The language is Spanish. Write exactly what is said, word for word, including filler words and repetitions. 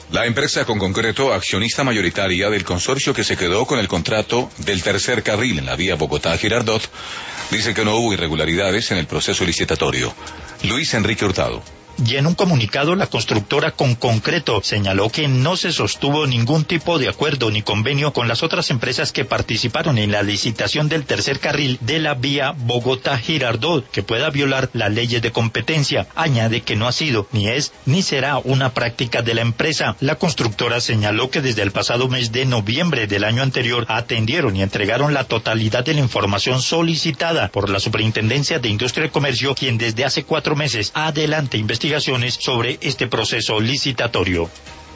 La empresa Con Concreto, accionista mayoritaria del consorcio que se quedó con el contrato del tercer carril en la vía Bogotá-Girardot, dice que no hubo irregularidades en el proceso licitatorio. Luis Enrique Hurtado. Y en un comunicado, la constructora Con Concreto señaló que no se sostuvo ningún tipo de acuerdo ni convenio con las otras empresas que participaron en la licitación del tercer carril de la vía Bogotá-Girardot, que pueda violar las leyes de competencia. Añade que no ha sido, ni es, ni será una práctica de la empresa. La constructora señaló que desde el pasado mes de noviembre del año anterior atendieron y entregaron la totalidad de la información solicitada por la Superintendencia de Industria y Comercio, quien desde hace cuatro meses adelante investiga sobre este proceso licitatorio.